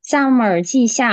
撒母耳记下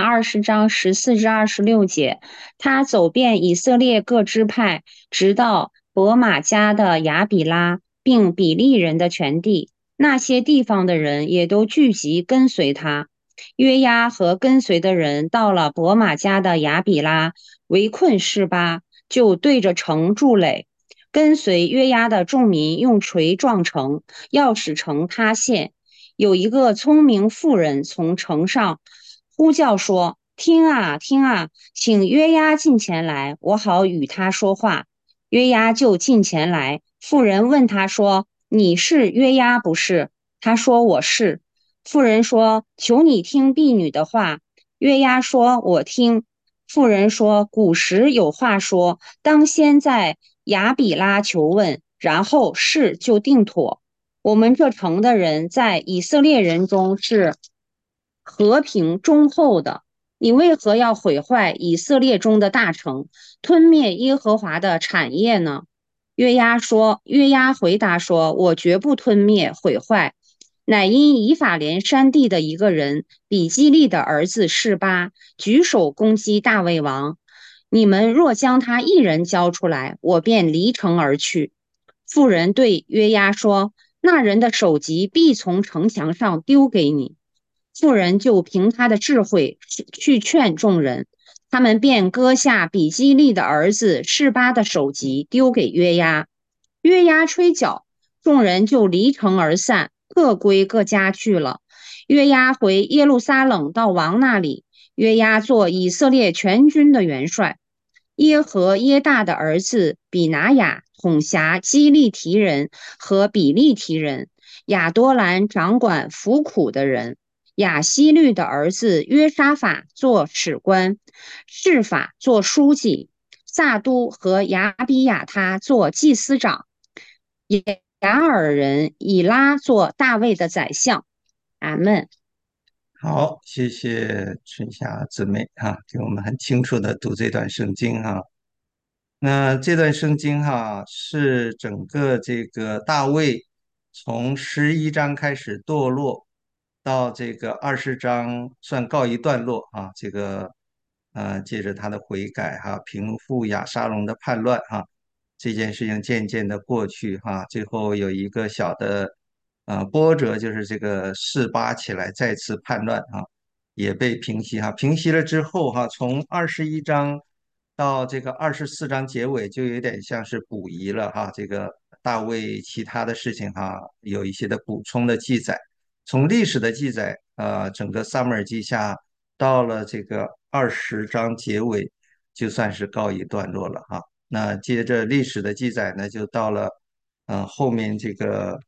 20章14至26节，他走遍以色列各支派，直到伯玛加的亚比拉，并比利人的全地。那些地方的人也都聚集跟随他。约押和跟随的人到了伯玛加的亚比拉，围困示巴，就对着城筑垒。跟随约押的众民用锤撞城，要使城塌陷。有一个聪明妇人从城上呼叫说：“听啊，听啊，请约押近前来，我好与他说话。”约押就近前来。妇人问他说：“你是约押不是？”他说：“我是。”妇人说：“求你听婢女的话。”约押说：“我听。”妇人说：“古时有话说，当先在亚比拉求问，然后事就定妥。我们这城的人在以色列人中是和平忠厚的，你为何要毁坏以色列中的大城，吞灭耶和华的产业呢？”约押回答说：“我绝不吞灭毁坏，乃因以法莲山地的一个人比基利的儿子示巴举手攻击大卫王。你们若将他一人交出来，我便离城而去。”妇人对约押说：“那人的首级必从城墙上丢给你。”妇人就凭他的智慧去劝众人，他们便割下比基利的儿子示巴的首级丢给约押。约押吹角，众人就离城而散，各归各家去了。约押回耶路撒冷到王那里，约押做以色列全军的元帅。耶和耶大的儿子比拿雅统辖基利提人和比利提人，亚多兰掌管服苦的人。亚希律的儿子约沙法做史官，示法做书记，撒都和亚比亚他做祭司长，雅尔人以拉做大卫的宰相。阿门。 好，谢谢春夏姊妹哈，给我们很清楚的读这段圣经哈。那这段圣经哈是整个这个大卫从11章开始堕落，到这个20章算告一段落啊。这个借着他的悔改哈，平复亚沙龙的叛乱哈，这件事情渐渐的过去哈，最后有一个小的波折，就是这个示巴起来再次叛乱哈，也被平息哈。平息了之后哈，从21章到这个24章结尾，就有点像是补遗了哈。这个大卫其他的事情哈，有一些的补充的记载。从历史的记载，整个撒母耳记下到了这个20章结尾，就算是告一段落了哈。那接着历史的记载呢，就到了后面这个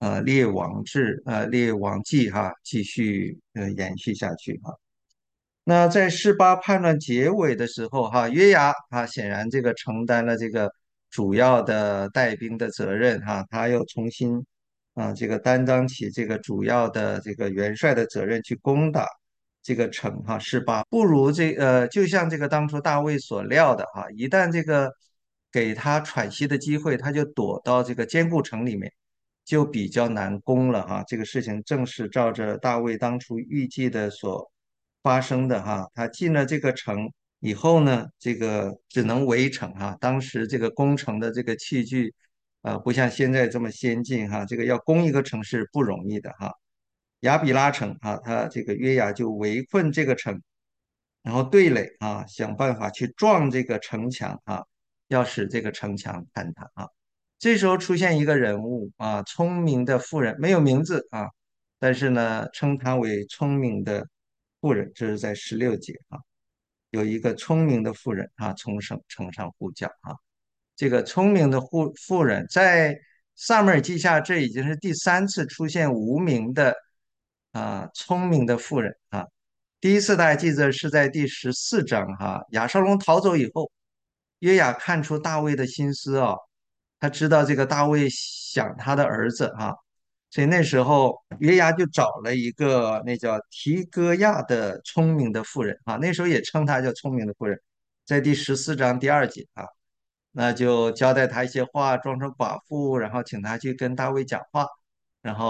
列王记哈，继续延续下去哈。那在示巴叛乱结尾的时候，哈，约牙啊，显然这个承担了这个主要的带兵的责任，哈，他又重新这个担当起这个主要的这个元帅的责任去攻打这个城，哈，示巴不如就像这个当初大卫所料的，哈，一旦这个给他喘息的机会，他就躲到这个坚固城里面，就比较难攻了，哈，这个事情正是照着大卫当初预计的所发生的哈，他进了这个城以后呢，这个只能围城哈。当时这个攻城的这个器具，不像现在这么先进哈，这个要攻一个城是不容易的哈。亚比拉城啊，他这个约雅就围困这个城，然后对垒啊，想办法去撞这个城墙啊，要使这个城墙坍塌啊。这时候出现一个人物啊，聪明的妇人，没有名字啊，但是呢，称她为聪明的妇人，这是在16节啊，有一个聪明的妇人啊，从城上呼叫啊。这个聪明的妇人在撒母耳记下，这已经是第3次出现无名的聪明的妇人啊。第一次大家记得是在第14章哈，亚沙龙逃走以后，约雅看出大卫的心思啊，他知道这个大卫想他的儿子哈，所以那时候约押就找了一个那叫提戈亚的聪明的妇人啊，那时候也称她叫聪明的妇人，在第14章第2节啊，那就交代他一些话，装成寡妇，然后请他去跟大卫讲话，然后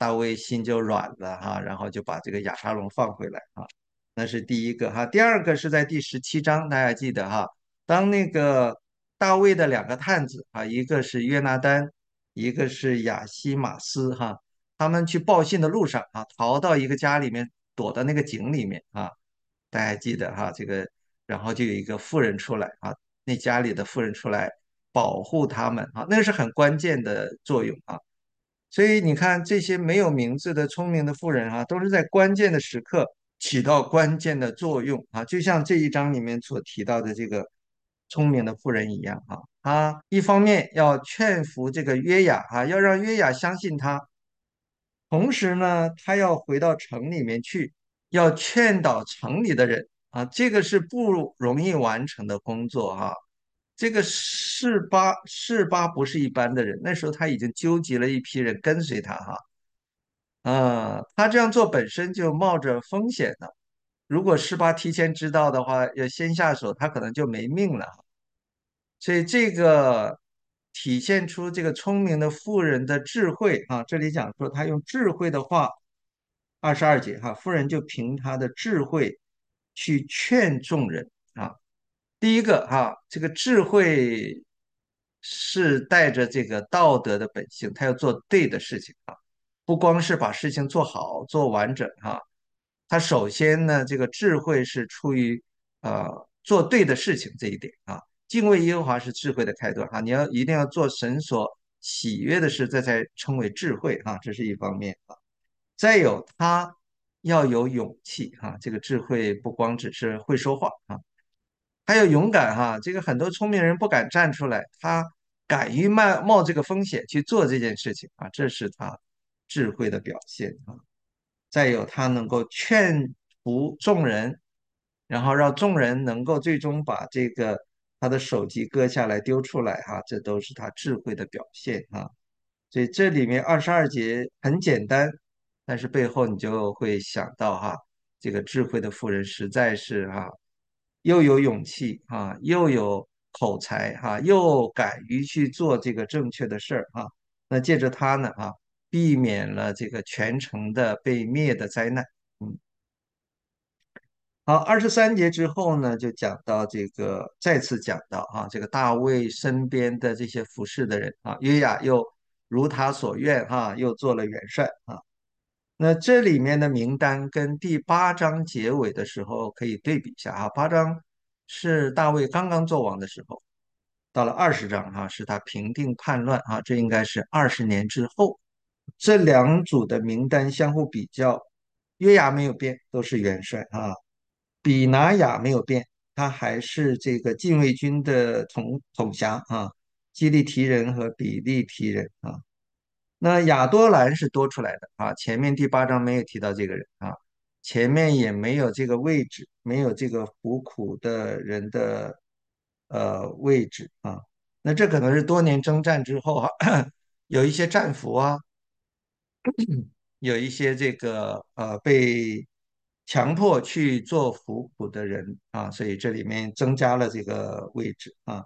大卫心就软了哈，然后就把这个亚沙龙放回来啊，那是第一个哈。第二个是在第17章，大家记得哈，当那个大卫的两个探子啊，一个是约拿单，一个是亚西马斯哈，他们去报信的路上啊，逃到一个家里面，躲到那个井里面啊，大家记得哈，这个然后就有一个妇人出来啊，那家里的妇人出来保护他们啊，那个是很关键的作用啊。所以你看，这些没有名字的聪明的妇人啊，都是在关键的时刻起到关键的作用啊，就像这一章里面所提到的这个聪明的妇人一样啊。他一方面要劝服这个约雅啊，要让约雅相信他，同时呢，他要回到城里面去，要劝导城里的人啊，这个是不容易完成的工作哈。这个示巴不是一般的人，那时候他已经纠集了一批人跟随他哈。他这样做本身就冒着风险的。如果示巴提前知道的话，要先下手，他可能就没命了。所以这个体现出这个聪明的妇人的智慧啊。这里讲说他用智慧的话，22节哈，妇人就凭她的智慧去劝众人啊。第一个哈，这个智慧是带着这个道德的本性，他要做对的事情啊，不光是把事情做好做完整哈。他首先呢，这个智慧是出于做对的事情这一点啊。敬畏耶和华是智慧的开端啊，你一定要做神所喜悦的事，这才称为智慧啊，这是一方面啊。再有，他要有勇气哈，这个智慧不光只是会说话啊，还要勇敢哈。这个很多聪明人不敢站出来，他敢于冒这个风险去做这件事情啊，这是他智慧的表现啊。再有，他能够劝服众人，然后让众人能够最终把这个他的首级割下来丢出来哈，这都是他智慧的表现啊。所以这里面22节很简单，但是背后你就会想到哈，这个智慧的妇人实在是哈，又有勇气啊，又有口才哈，又敢于去做这个正确的事儿哈。那借着他呢啊，避免了这个全城的被灭的灾难。嗯。好，23节之后呢，就讲到这个，再次讲到啊，这个大卫身边的这些服侍的人啊，约雅又如他所愿哈，又做了元帅啊。那这里面的名单跟第8章结尾的时候可以对比一下啊。8章是大卫刚刚做王的时候，到了20章哈，是他平定叛乱啊，这应该是20年之后。这两组的名单相互比较，约雅没有变，都是元帅啊。比拿雅没有变，他还是这个禁卫军的统辖啊，基利提人和比利提人啊。那亚多兰是多出来的啊，前面第8章没有提到这个人啊，前面也没有这个位置，没有这个服苦的人的位置啊。那这可能是多年征战之后啊，有一些战俘啊，有一些这个被强迫去做服苦的人啊，所以这里面增加了这个位置啊。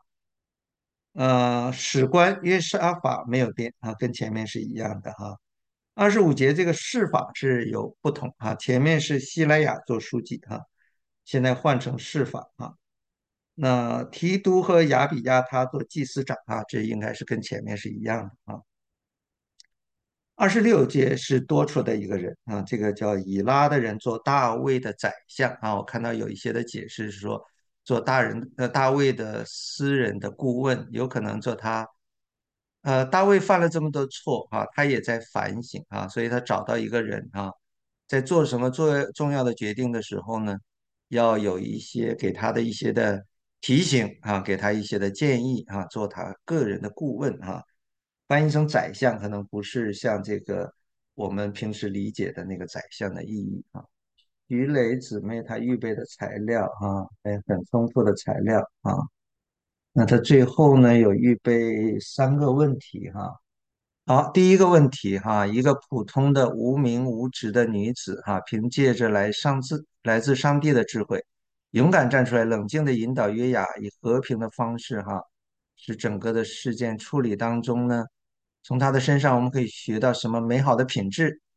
史官约沙法没有变啊，跟前面是一样的哈。25节这个释法是有不同啊，前面是希莱亚做书记哈，现在换成释法啊。那提督和亚比亚他做祭司长啊，这应该是跟前面是一样的啊。26节是多出的一个人啊，这个叫以拉的人做大卫的宰相啊。我看到有一些的解释是说，做大卫的私人的顾问，有可能做他。大卫犯了这么多错啊，他也在反省啊，所以他找到一个人啊，在做什么做重要的决定的时候呢，要有一些给他的一些的提醒啊，给他一些的建议啊，做他个人的顾问啊。翻译成宰相可能不是像这个我们平时理解的那个宰相的意义啊。鱼雷姊妹她预备的材料啊，很丰富的材料啊。那他最后呢有预备3个问题哈。好，第一个问题哈，一个普通的无名无职的女子哈，凭借着来自上帝的智慧，勇敢站出来，冷静地引导约雅以和平的方式哈，使整个的事件处理当中呢，从她的身上我们可以学到什么美好的品质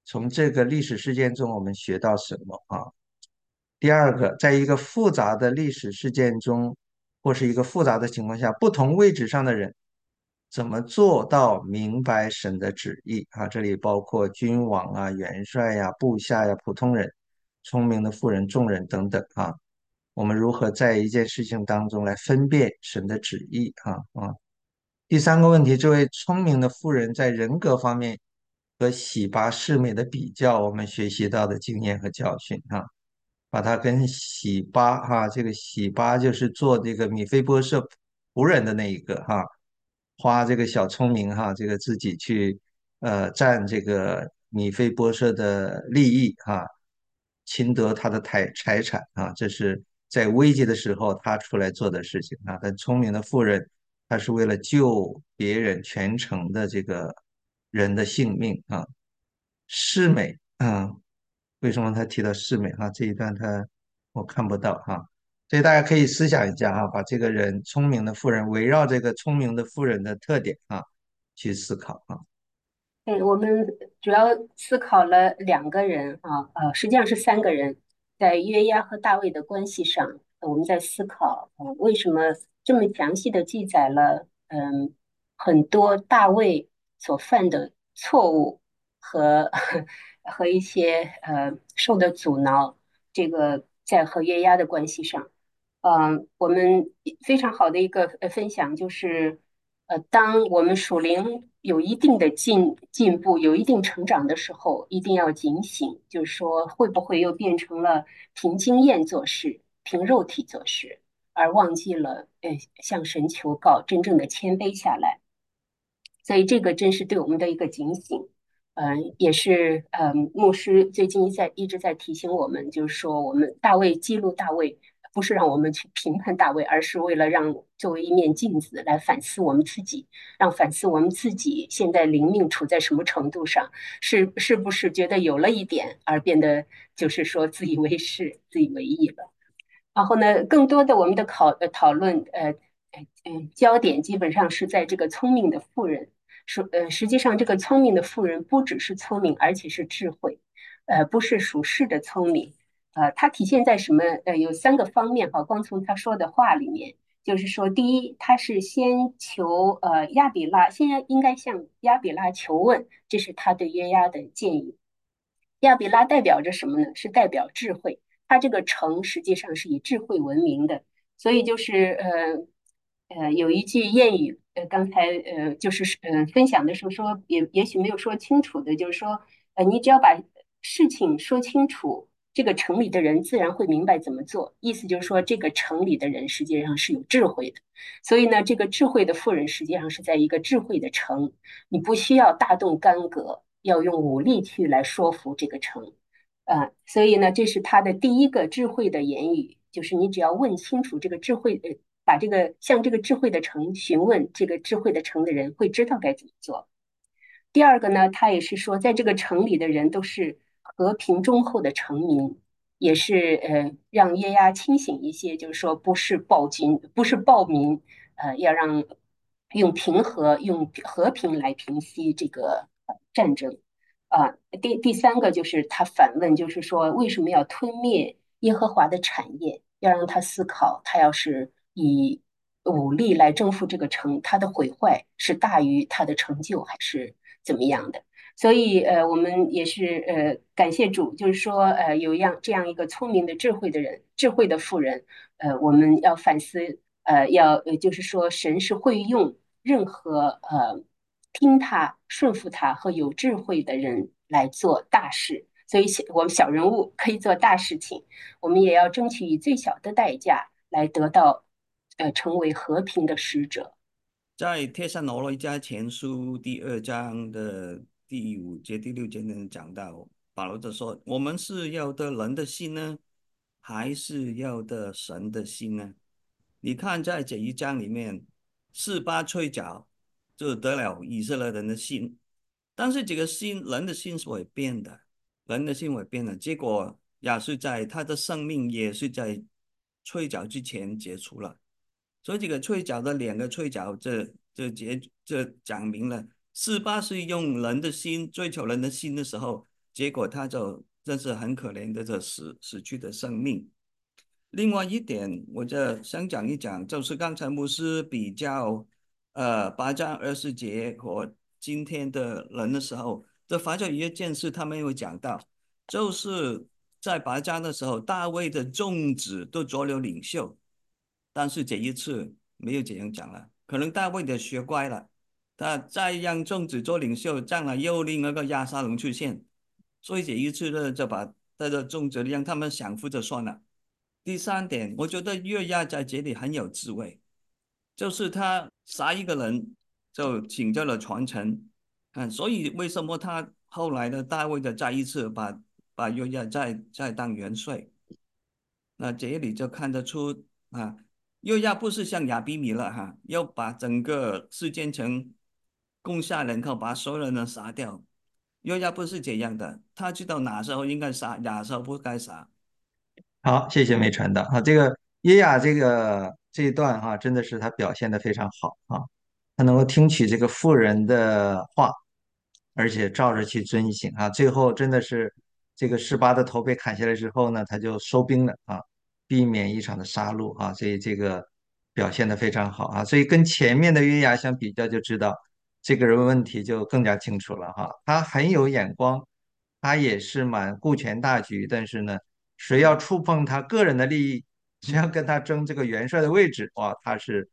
从这个历史事件中我们学到什么啊？第二个，在一个复杂的历史事件中，或是一个复杂的情况下，不同位置上的人怎么做到明白神的旨意啊？这里包括君王啊、元帅呀、部下呀、普通人、聪明的妇人、众人等等啊。我们如何在一件事情当中来分辨神的旨意啊？第三个问题，这位聪明的妇人在人格方面和洗巴世美的比较，我们学习到的经验和教训啊。把它跟洗巴哈，这个洗巴就是做这个米非波设仆人的那一个哈，花这个小聪明哈，这个自己去占这个米非波设的利益哈，侵得他的财产啊，这是在危急的时候他出来做的事情啊。但聪明的妇人，他是为了救别人全城的这个人的性命啊。世美啊，为什么他提到世美哈？这一段我看不到哈，所以大家可以思想一下哈，把这个人聪明的妇人围绕这个聪明的妇人的特点啊去思考啊。 我们主要思考了两个人啊，实际上是三个人，在约押和大卫的关系上，我们在思考，为什么这么详细的记载了，很多大卫所犯的错误和和一些受的阻挠，这个在和约押的关系上。我们非常好的一个分享就是，当我们属灵有一定的进步、有一定成长的时候，一定要警醒，就是说会不会又变成了凭经验做事、凭肉体做事，而忘记了向神求告，真正的谦卑下来。所以这个真是对我们的一个警醒，也是牧师最近一直在提醒我们，就是说我们记录大卫，不是让我们去评判大卫，而是为了让作为一面镜子来反思我们自己，让反思我们自己现在灵命处在什么程度上，是不是觉得有了一点而变得就是说自以为是、自以为意了。然后呢，更多的我们的讨论，焦点基本上是在这个聪明的妇人。实际上这个聪明的妇人不只是聪明，而且是智慧，不是属世的聪明。它体现在什么？有三个方面哈。光从他说的话里面，就是说，第一，他是先求亚比拉，先应该向亚比拉求问，这是他对约押的建议。亚比拉代表着什么呢？是代表智慧。它这个城实际上是以智慧闻名的，所以就是有一句谚语，刚才就是分享的时候说，也许没有说清楚的，就是说你只要把事情说清楚，这个城里的人自然会明白怎么做。意思就是说，这个城里的人实际上是有智慧的，所以呢，这个智慧的妇人实际上是在一个智慧的城，你不需要大动干戈，要用武力去来说服这个城。所以呢，这是他的第一个智慧的言语，就是你只要问清楚这个智慧，把这个向这个智慧的城询问这个智慧的城的人会知道该怎么做。第二个呢，他也是说，在这个城里的人都是和平忠厚的城民，也是让耶押清醒一些，就是说不是暴君，不是暴民，要让用和平来平息这个战争。第三个就是他反问，就是说为什么要吞灭耶和华的产业？要让他思考，他要是以武力来征服这个城，他的毁坏是大于他的成就，还是怎么样的？所以，我们也是感谢主，就是说，有这样一个聪明的、智慧的人，智慧的妇人，我们要反思，就是说，神是会用任何听他、顺服他和有智慧的人来做大事。所以我们小人物可以做大事情，我们也要争取以最小的代价来得到，成为和平的使者。 在帖撒罗尼迦前书第2章的第5节、第6节能讲到，保罗就说：我们是要得人的心呢，还是要得神的心呢？你看，在这一章里面，四巴吹角就得了以色列人的心，但是这个心，人的心是会变的，人的心会变的，结果也是在他的生命也是在吹角之前结束了。所以这个吹角的2个吹角，这讲明了，四八是用人的心追求人的心的时候， 结果他就真是很可怜的死去的生命。另外一点，我就想讲一讲，就是刚才牧师比较8章20节和今天的人的时候，这发觉一件事，他们有讲到，就是在8章的时候，大卫的众子都做了领袖，但是这一次没有这样讲了，可能大卫的学乖了，他再让众子做领袖，将来又另一个亚沙龙出现，所以这一次呢，就把他的众子让他们享福就算了。第三点，我觉得约押在这里很有智慧，就是他杀一个人就请教了传承，所以为什么他后来的大卫的再一次把约押再当元帅，那这里就看得出啊，约押不是像亚比米勒要把整个事件城攻下人口，把所有人都杀掉，约押不是这样的，他知道哪时候应该杀，哪时候不该杀。 好，谢谢梅传道啊，这个耶雅这一段哈、真的是他表现的非常好啊，他能够听取这个妇人的话，而且照着去遵行啊，最后真的是这个示巴的头被砍下来之后呢，他就收兵了啊，避免一场的杀戮啊，所以这个表现的非常好啊，所以跟前面的约雅相比较，就知道这个人问题就更加清楚了哈，他很有眼光，他也是蛮顾全大局，但是呢。谁要触碰他个人的利益，谁要跟他争这个元帅的位置，哇，他是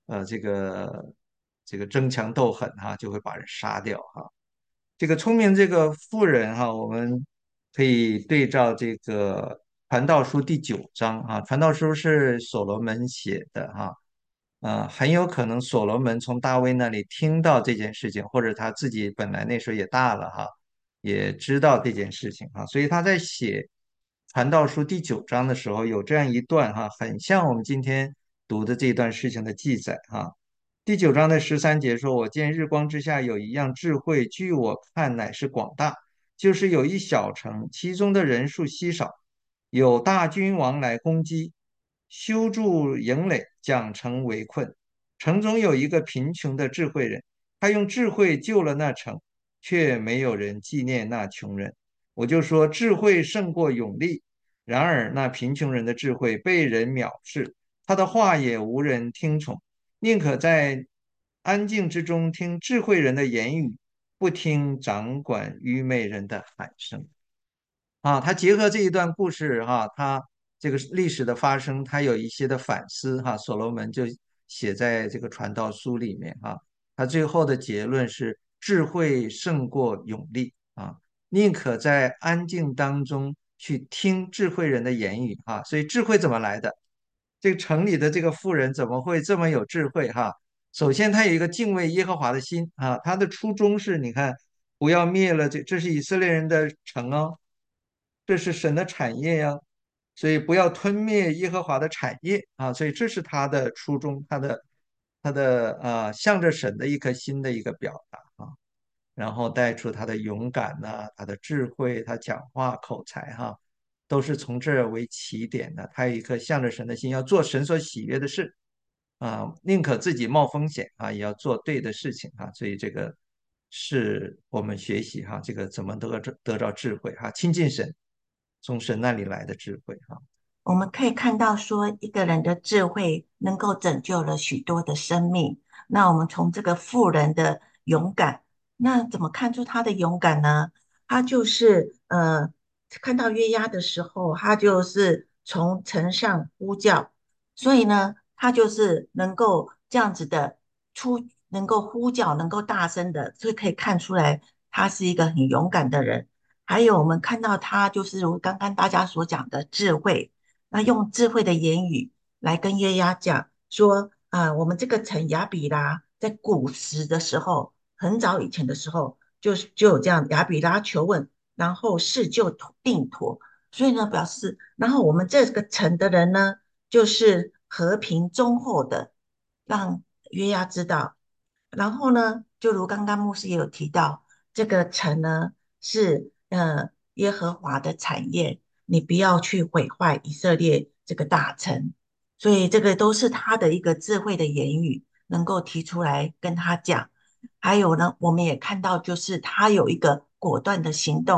这个争强斗狠哈，就会把人杀掉哈。这个聪明这个妇人哈，我们可以对照这个传道书第9章啊，传道书是所罗门写的哈，很有可能所罗门从大卫那里听到这件事情，或者他自己本来那时候也大了哈，也知道这件事情啊，所以他在写传道书第9章的时候，有这样一段哈，很像我们今天读的这段事情的记载哈。第9章的13节说：“我见日光之下有一样智慧，据我看乃是广大，就是有一小城，其中的人数稀少，有大君王来攻击，修筑营垒，将城围困。城中有一个贫穷的智慧人，他用智慧救了那城，却没有人纪念那穷人。我就说智慧胜过勇力，然而那贫穷人的智慧被人藐视，他的话也无人听从。”宁可在安静之中听智慧人的言语，不听掌管愚昧人的喊声。啊，他结合这一段故事哈，他这个历史的发生，他有一些的反思哈。所罗门就写在这个传道书里面哈，他最后的结论是智慧胜过勇力啊，宁可在安静当中去听智慧人的言语啊。所以智慧怎么来的？这个城里的这个妇人怎么会这么有智慧哈？首先，他有一个敬畏耶和华的心啊，他的初衷是，你看，不要灭了这是以色列人的城哦，这是神的产业呀，所以不要吞灭耶和华的产业啊，所以这是他的初衷，他的向着神的一颗心的一个表达啊，然后带出他的勇敢呐、他的智慧，他讲话口才哈、都是从这儿为起点的。他有一颗向着神的心，要做神所喜悦的事啊，宁可自己冒风险啊，也要做对的事情啊。所以这个是我们学习哈、这个怎么得着智慧哈、亲近神，从神那里来的智慧哈、 我们可以看到说，一个人的智慧能够拯救了许多的生命。那我们从这个妇人的勇敢，那怎么看出她的勇敢呢？她就是看到约押的时候，她就是从城上呼叫，所以呢，她就是能够这样子的能够呼叫，能够大声的，所以可以看出来她是一个很勇敢的人。还有我们看到她就是如刚刚大家所讲的智慧。那用智慧的言语来跟约押讲说，我们这个城亚比拉在古时的时候，很早以前的时候，就有这样亚比拉求问，然后事就定妥，所以呢，表示，然后我们这个城的人呢，就是和平忠厚的，让约押知道。然后呢，就如刚刚牧师也有提到，这个城呢是耶和华的产业。你不要去毁坏以色列这个大城。所以这个都是他的一个智慧的言语，能够提出来跟他讲。还有呢，我们也看到，就是他有一个果断的行动，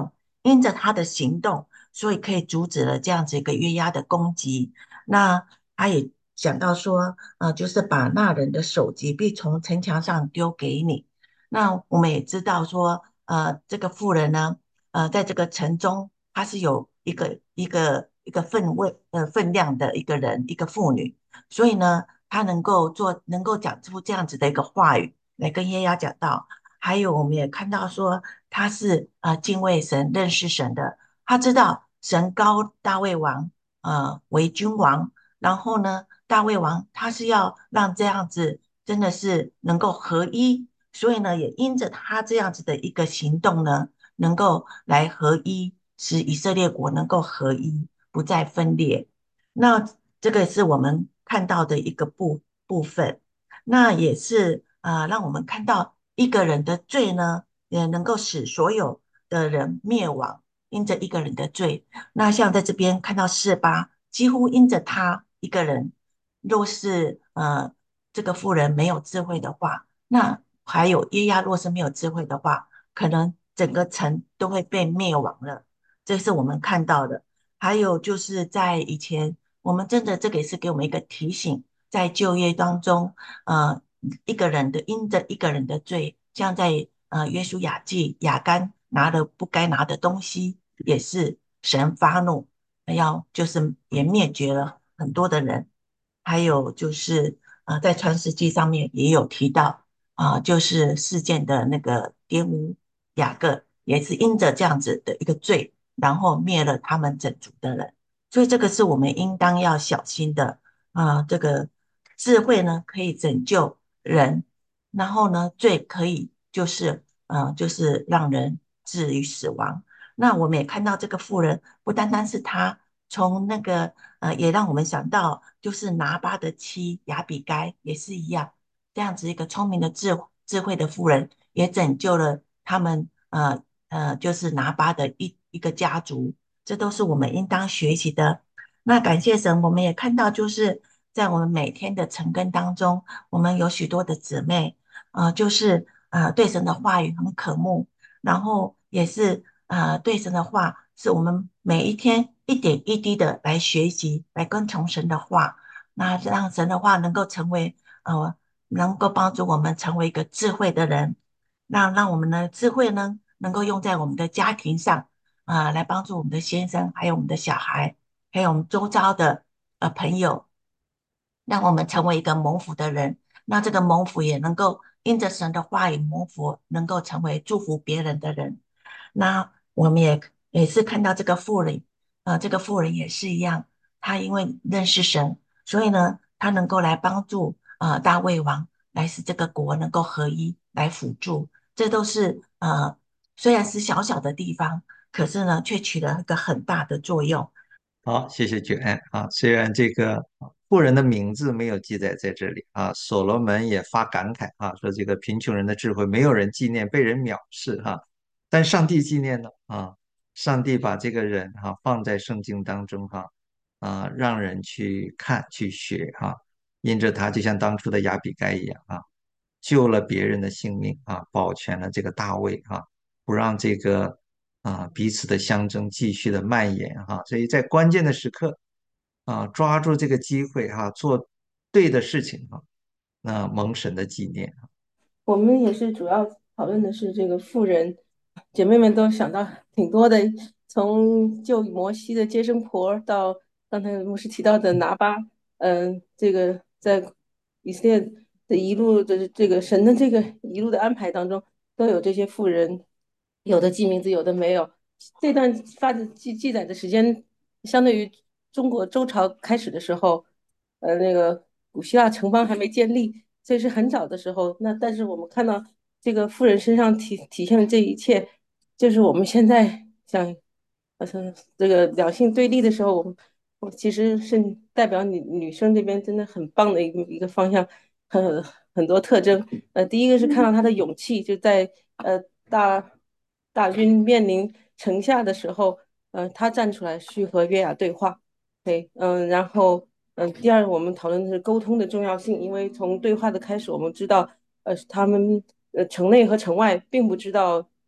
因着他的行动，所以可以阻止了这样子一个约押的攻击。那他也讲到说，就是把那人的首级必从城墙上丢给你。那我们也知道说，这个妇人呢，在这个城中，她是有一个分量的一个人，一个妇女，所以呢，她能够讲出这样子的一个话语来跟耶稣讲道。还有，我们也看到说，他是敬畏神、认识神的，他知道神高大卫王为君王，然后呢，大卫王他是要让这样子真的是能够合一，所以呢，也因着他这样子的一个行动呢，能够来合一，使以色列国能够合一，不再分裂。那这个是我们看到的一个部分，那也是让我们看到一个人的罪呢，也能够使所有的人灭亡，因着一个人的罪。那像在这边看到四八，几乎因着他一个人，若是这个妇人没有智慧的话，那还有耶亚若是没有智慧的话，可能整个城都会被灭亡了。这是我们看到的。还有就是在以前，我们真的这个也是给我们一个提醒，在就业当中，一个人的因着一个人的罪，像在约书亚记亚干拿了不该拿的东西，也是神发怒，要就是也灭绝了很多的人。还有就是在创世纪上面也有提到就是事件的那个玷污雅各，也是因着这样子的一个罪，然后灭了他们整族的人。所以这个是我们应当要小心的这个智慧呢可以拯救人，然后呢罪可以就是让人置于死亡。那我们也看到这个妇人，不单单是她从那个也让我们想到，就是拿巴的妻亚比该也是一样，这样子一个聪明的智慧的妇人，也拯救了他们就是拿巴的一个家族，这都是我们应当学习的。那感谢神，我们也看到，就是在我们每天的晨更当中，我们有许多的姊妹，就是对神的话语很渴慕，然后也是对神的话，是我们每一天一点一滴的来学习，来跟从神的话，那让神的话能够成为能够帮助我们成为一个智慧的人，让我们的智慧呢能够用在我们的家庭上来帮助我们的先生，还有我们的小孩，还有我们周遭的朋友，让我们成为一个蒙福的人。那这个蒙福也能够因着神的话语蒙福，能够成为祝福别人的人。那我们也是看到这个妇人，这个妇人也是一样，她因为认识神，所以呢，她能够来帮助大卫王，来使这个国能够合一，来辅助。这都是虽然是小小的地方，可是呢，却起了一个很大的作用。 好，谢谢卷啊。虽然这个富人的名字没有记载在这里啊，所罗门也发感慨啊，说这个贫穷人的智慧没有人纪念，被人藐视哈。但上帝纪念了啊，上帝把这个人哈放在圣经当中哈让人去看去学哈，因着他就像当初的亚比该一样啊，救了别人的性命啊，保全了这个大卫啊，不让这个彼此的相争继续的蔓延哈，所以在关键的时刻抓住这个机会做对的事情那蒙神的纪念。 我们也是主要讨论的是这个富人，姐妹们都想到挺多的，从救摩西的接生婆到刚才牧师提到的拿巴，这个在以色列的一路的这个神的这个一路的安排当中，都有这些富人，有的记名字，有的没有。这段记载的时间，相对于中国周朝开始的时候，那个古希腊城邦还没建立，所以是很早的时候。那但是我们看到这个富人身上体现的这一切，就是我们现在想，好像这个两性对立的时候，我其实是代表女生这边真的很棒的一个方向，很很多特征。第一个是看到她的勇气，就在呃大大军面临城下的时候，她站出来去和约雅对话。对，然后第二，我们讨论的是沟通的重要性，因为从对话的开始，我们知道，他们城内和城外并不知道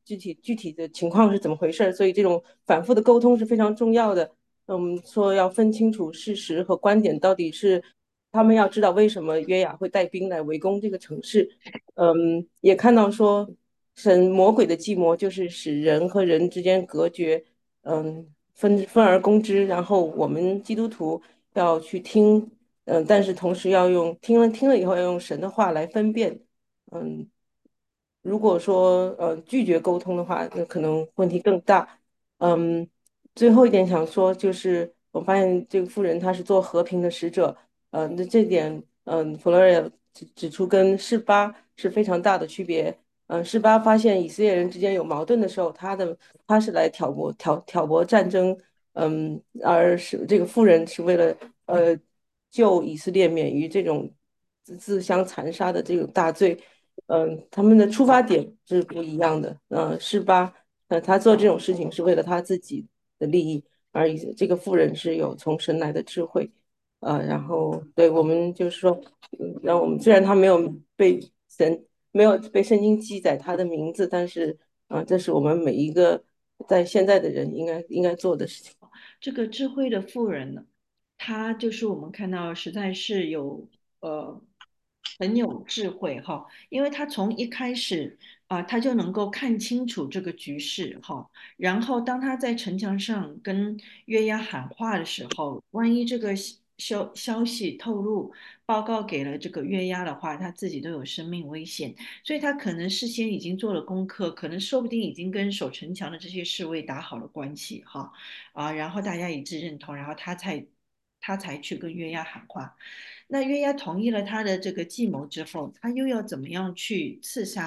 具体的情况是怎么回事，所以这种反复的沟通是非常重要的。说要分清楚事实和观点，到底是他们要知道为什么约雅会带兵来围攻这个城市。也看到说魔鬼的计谋就是使人和人之间隔绝，分而攻之，然后我们基督徒要去听，但是同时要用听了以后要用神的话来分辨。嗯，如果说拒绝沟通的话，那可能问题更大。嗯，最后一点想说就是，我发现这个妇人她是做和平的使者。那这点，弗洛瑞指出跟示巴是非常大的区别。示巴发现以色列人之间有矛盾的时候，他是来挑拨战争。而是这个妇人是为了救以色列免于这种自相残杀的这种大罪。他们的出发点是不一样的。示巴，他做这种事情是为了他自己的利益，而这个妇人是有从神来的智慧。然后对我们就是说，让我们虽然他没有被圣经记载他的名字，但是这是我们每一个在现在的人应该做的事情。 这个智慧的妇人呢，她就是我们看到实在是呃很有智慧哈，因为她从一开始她就能够看清楚这个局势哈，然后当她在城墙上跟约押喊话的时候，万一这个消息透露报告给了这个约押的话，他自己都有生命危险，所以他可能事先已经做了功课，可能说不定已经跟守城墙的这些侍卫打好了关系哈。然后大家一致认同，然后他才去跟约押喊话。那约押同意了他的这个计谋之后，他又要怎么样去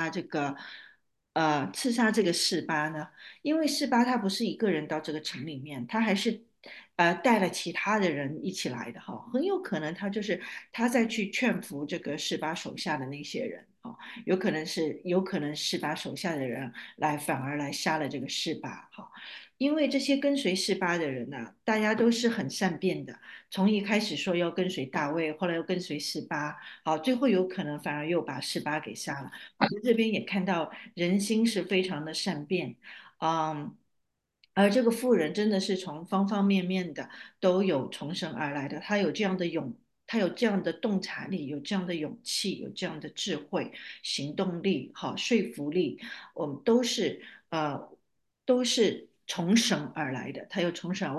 刺杀这个示巴呢？因为示巴他不是一个人到这个城里面，他还是带了其他的人一起来的哈，很有可能他再去劝服这个示巴手下的那些人哈，有可能示巴手下的人反而来杀了这个示巴哈。因为这些跟随示巴的人呢、大家都是很善变的，从一开始说要跟随大卫，后来又跟随示巴，好，最后有可能反而又把示巴给杀了。我们这边也看到人心是非常的善变。嗯，而这个妇人真的是从方方面面的都有从神而来的，她有这样的洞察力，有这样的勇气，有这样的智慧、行动力、好说服力，我们都是从神而来的。她有从神，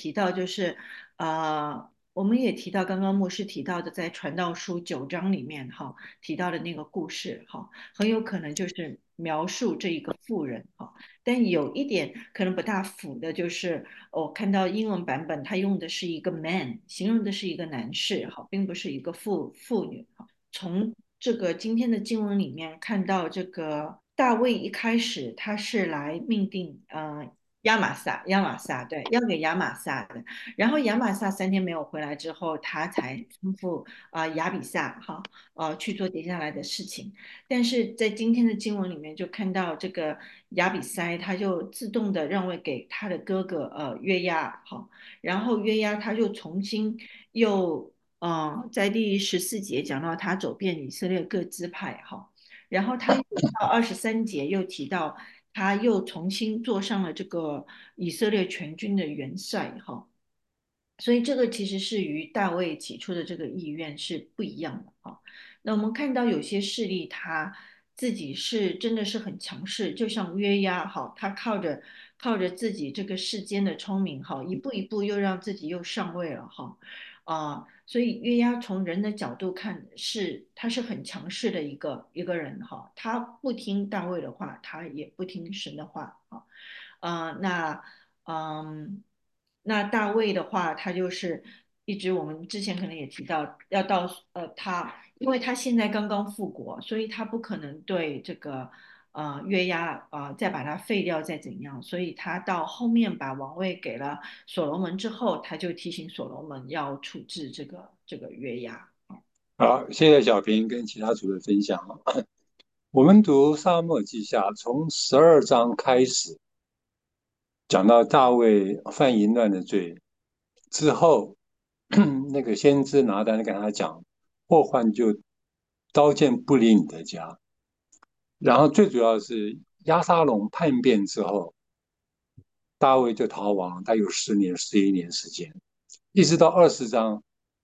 我们也提到刚刚牧师提到的，在传道书9章里面哈提到的那个故事哈，很有可能就是描述这一个妇人哈。但有一点可能不大符的，就是我看到英文版本，它用的是一个 man，形容的是一个男士，哈，并不是一个妇女，哈。从这个今天的经文里面看到，这个大卫一开始他是来命定，亚玛撒，对，要给亚玛撒的。然后亚玛撒3天没有回来之后，他才吩咐亚比撒，哈，去做接下来的事情。但是在今天的经文里面就看到这个亚比筛，他就自动的让位给他的哥哥约押，好，然后约押他就重新又在第14节讲到他走遍以色列各支派，哈，然后他又到23节又提到他又重新坐上了这个以色列全军的元帅，哈，所以这个其实是与大卫起初的这个意愿是不一样的啊。那我们看到有些势力，他自己是真的是很强势，就像约押哈，他靠着自己这个世间的聪明哈，一步一步又让自己又上位了哈。所以约押从人的角度看他是很强势的一个人哈，他不听大卫的话，他也不听神的话啊。呃，那嗯，那大卫的话，他就是一直我们之前可能也提到，要到因为他现在刚刚复国，所以他不可能对这个约押再把他废掉再怎样，所以他到后面把王位给了所罗门之后，他就提醒所罗门要处置这个约押。 好，谢谢小平跟其他组的分享啊。我们读撒母耳记下，从12章开始讲到大卫犯淫乱的罪之后，那个先知拿单跟他讲，祸患就刀剑不离你的家。然后最主要是押沙龙叛变之后，大卫就逃亡，他有10年、11年时间，一直到20章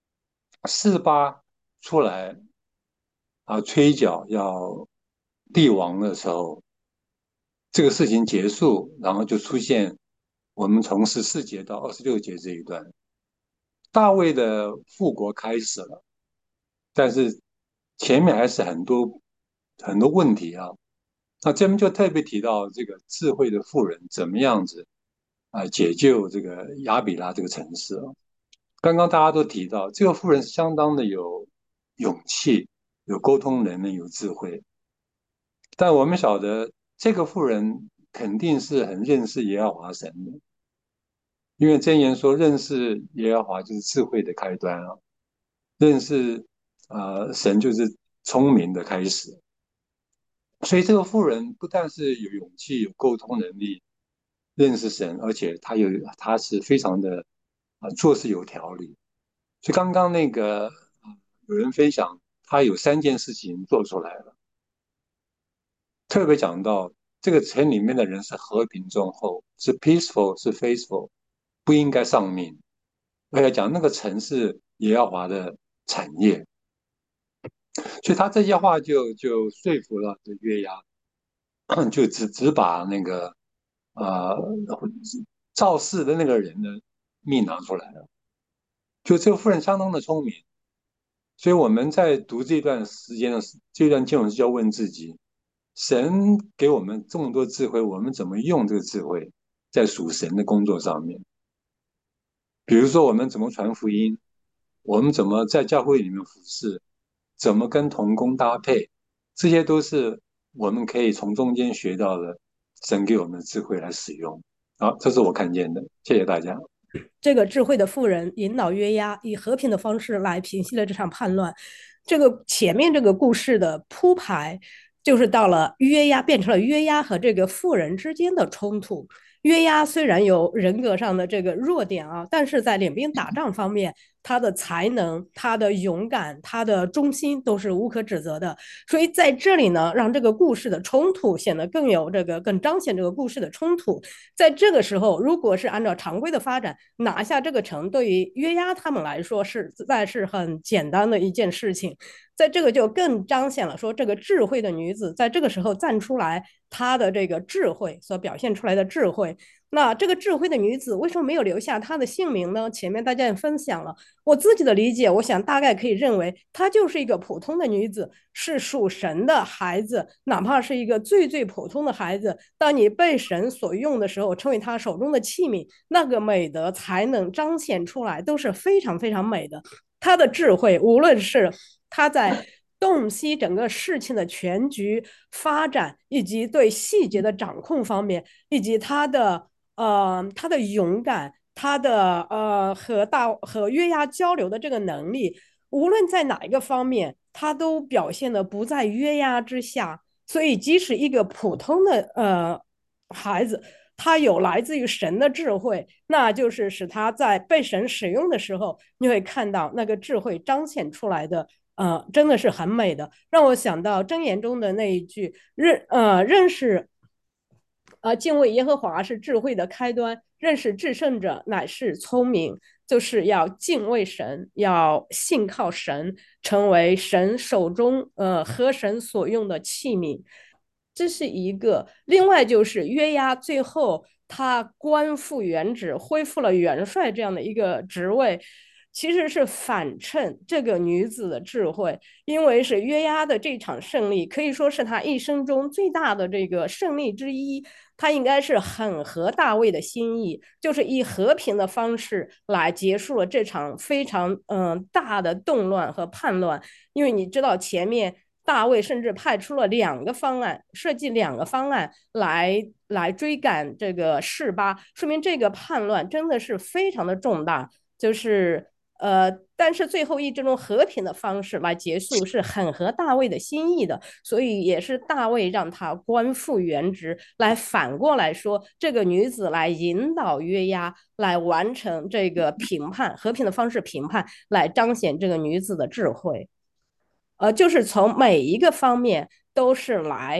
4:8出来吹角要帝王的时候，这个事情结束，然后就出现我们从14节到26节这一段，大卫的复国开始了，但是前面还是很多很多问题啊。那这边就特别提到这个智慧的妇人怎么样子解救这个亚比拉这个城市啊。刚刚大家都提到，这个妇人是相当的有勇气、有沟通能力、有智慧，但我们晓得这个妇人肯定是很认识耶和华神的，因为箴言说认识耶和华就是智慧的开端啊，认识神就是聪明的开始。所以这个妇人不但是有勇气、有沟通能力、认识神，而且她是非常的做事有条理。所以刚刚那个有人分享，他有3件事情做出来了，特别讲到这个城里面的人是和平忠厚，是 peaceful， 是 faithful， 不应该丧命。而且讲那个城是耶和华的产业，所以他这些话就说服了这约押，就只把那个呃肇事的那个人的命拿出来了。就这个妇人相当的聪明，所以我们在读这段时间的这段经文是要问自己：神给我们这么多智慧，我们怎么用这个智慧在属神的工作上面？比如说，我们怎么传福音，我们怎么在教会里面服侍，怎么跟同工搭配，这些都是我们可以从中间学到的神给我们的智慧来使用。好，这是我看见的，谢谢大家。 这个智慧的妇人引导约押以和平的方式来平息了这场叛乱。这个前面这个故事的铺排，就是到了约押变成了约押和这个妇人之间的冲突。约押虽然有人格上的这个弱点啊，但是在领兵打仗方面，他的才能、他的勇敢、他的忠心都是无可指责的。所以在这里呢，让这个故事的冲突显得更彰显这个故事的冲突。在这个时候，如果是按照常规的发展，拿下这个城，对于约押他们来说实在是很简单的一件事情。在这个就更彰显了说，这个智慧的女子在这个时候站出来，她的这个智慧所表现出来的智慧。那这个智慧的女子为什么没有留下她的姓名呢？前面大家也分享了，我自己的理解，我想大概可以认为，她就是一个普通的女子，是属神的孩子，哪怕是一个最最普通的孩子，当你被神所用的时候，成为他手中的器皿，那个美德才能彰显出来，都是非常非常美的。他的智慧，无论是他在洞悉整个事情的全局发展，以及对细节的掌控方面，以及他的勇敢，他的和约押交流的这个能力，无论在哪一个方面，他都表现的不在约押之下。所以，即使一个普通的孩子，他有来自于神的智慧，那就是使他在被神使用的时候，你会看到那个智慧彰显出来的，真的是很美的，让我想到箴言中的那一句认识敬畏耶和华是智慧的开端，认识至圣者乃是聪明，就是要敬畏神，要信靠神，成为神手中合神所用的器皿。这是一个。另外就是约押最后他官复原职，恢复了元帅这样的一个职位，其实是反衬这个女子的智慧，因为是约押的这场胜利，可以说是他一生中最大的这个胜利之一。他应该是很合大卫的心意，就是以和平的方式来结束了这场非常大的动乱和叛乱。因为你知道前面大卫甚至派出了两个方案，设计两个方案来追赶这个示巴，说明这个叛乱真的是非常的重大。就是但是最后以这种和平的方式来结束，是很合大卫的心意的，所以也是大卫让他官复原职，来反过来说，这个女子来引导约押来完成这个评判，和平的方式评判，来彰显这个女子的智慧。就是从每一个方面都是来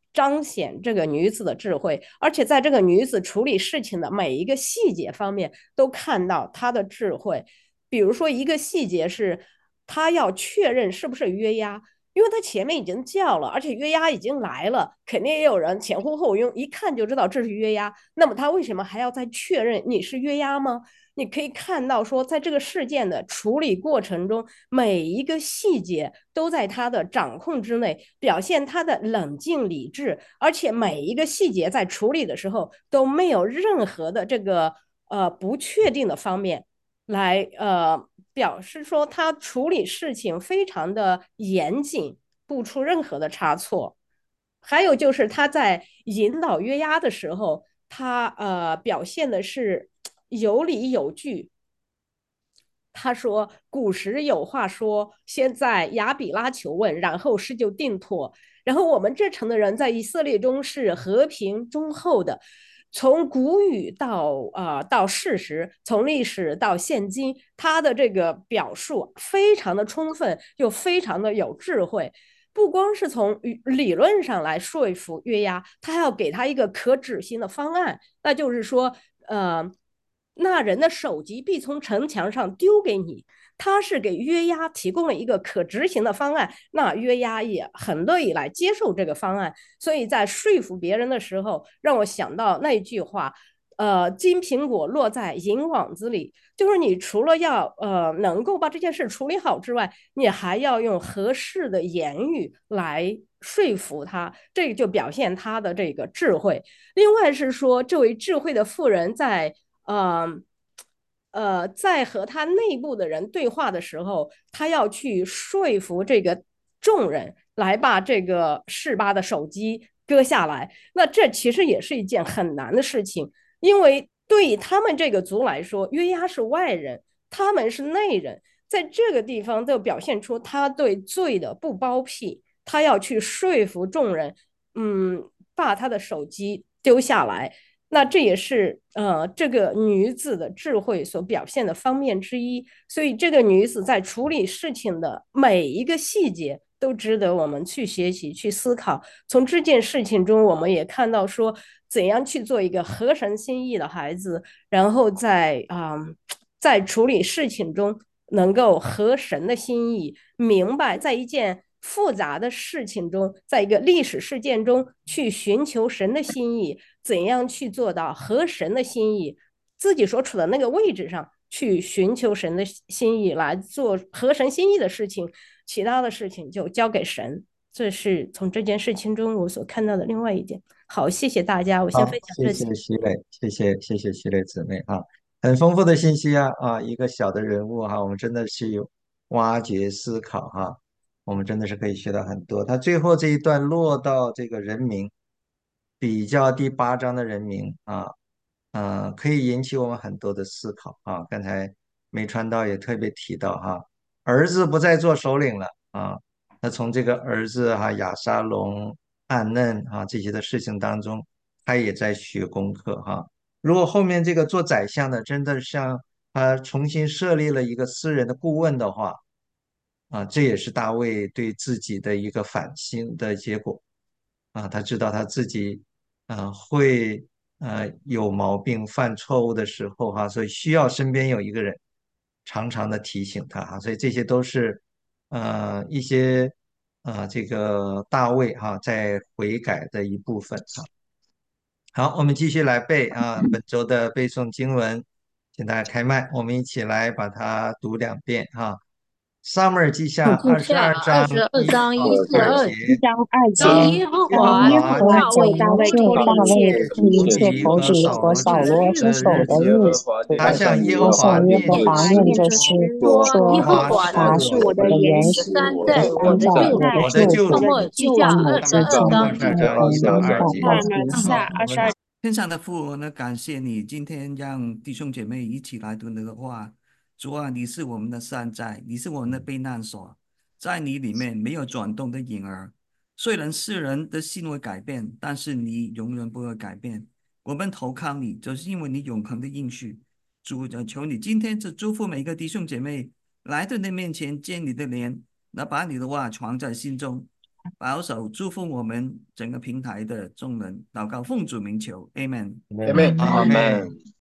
彰显这个女子的智慧，而且在这个女子处理事情的每一个细节方面都看到她的智慧。比如说一个细节是，她要确认是不是约押，因为他前面已经叫了，而且约押已经来了，肯定也有人前呼后拥，一看就知道这是约押。那么他为什么还要再确认你是约押吗？你可以看到说，在这个事件的处理过程中，每一个细节都在他的掌控之内，表现他的冷静理智，而且每一个细节在处理的时候都没有任何的这个不确定的方面来表示说他处理事情非常的严谨，不出任何的差错。还有就是他在引导约押的时候，他表现的是有理有据。他说：“古时有话说，先在亚比拉求问，然后事就定妥。然后我们这城的人在以色列中是和平忠厚的，从古语到事实，从历史到现今，他的这个表述非常的充分，又非常的有智慧。不光是从理论上来说服约押，他还要给他一个可执行的方案，那就是说，那人的首级必从城墙上丢给你。他是给约押提供了一个可执行的方案，那约押也很乐意来接受这个方案。所以在说服别人的时候，让我想到那句话：金苹果落在银网子里。就是你除了要能够把这件事处理好之外，你还要用合适的言语来说服他，这个就表现他的这个智慧。另外是说，这位智慧的妇人在和他内部的人对话的时候，他要去说服这个众人来把这个示巴的手机割下来。那这其实也是一件很难的事情，因为对于他们这个族来说，约押是外人，他们是内人，在这个地方就表现出他对罪的不包庇，他要去说服众人，把他的手机丢下来。那这也是这个女子的智慧所表现的方面之一。所以这个女子在处理事情的每一个细节都值得我们去学习、去思考。从这件事情中，我们也看到说怎样去做一个合神心意的孩子，然后在处理事情中能够合神的心意，明白在一件复杂的事情中，在一个历史事件中去寻求神的心意，怎样去做到合神的心意，自己所处的那个位置上去寻求神的心意，来做合神心意的事情，其他的事情就交给神。这是从这件事情中我所看到的另外一点。好，谢谢大家，我先好， 分享谢这些。 谢徐磊，谢谢徐磊姊妹啊，很丰富的信息啊，一个小的人物哈，我们真的是有挖掘思考哈，我们真的是可以学到很多。他最后这一段落到这个人名，比较第8章的人名啊，可以引起我们很多的思考啊。刚才梅传道也特别提到哈，儿子不再做首领了啊，那从这个儿子亚沙龙、暗嫩这些的事情当中，他也在学功课哈。如果后面这个做宰相的真的像重新设立了一个私人的顾问的话这也是大卫对自己的一个反省的结果他知道他自己会有毛病、犯错误的时候所以需要身边有一个人常常的提醒他所以这些都是一些这个大卫在悔改的一部分好，我们继续来背本周的背诵经文，请大家开麦，我们一起来把它读2遍撒母耳记下22章1到2节， 1章2节， 当当耶和耶和当耶华和华华救救救大卫大脱离一切卫出一切仇敌和仇敌和扫罗之扫罗之的日手的子， 日子， 他向耶和他华向耶和华念这诗， 念这诗， 说：耶耶和和说： 华是华是华是我的我的我元首， 元首， 是我的我的我的山寨， 山寨， 山寨， 我的救赎。 我的救撒母主。 耳记下撒母耳记下 22章 22章1到2节。好， 天上的父，我呢感谢你今天让弟兄姐妹一起来读你的话。主啊，你是我们的山寨，你是我们的避难所，在你里面没有转动的影儿。虽然世人的心会改变，但是你永远不会改变。我们投靠你，就是因为你永恒的应许。主，求你今天就祝福每个弟兄姐妹来到你面前见你的脸，那把你的话藏在心中， 保守祝福我们整个平台的众人，祷告奉主名求，Amen。 Amen。 阿门。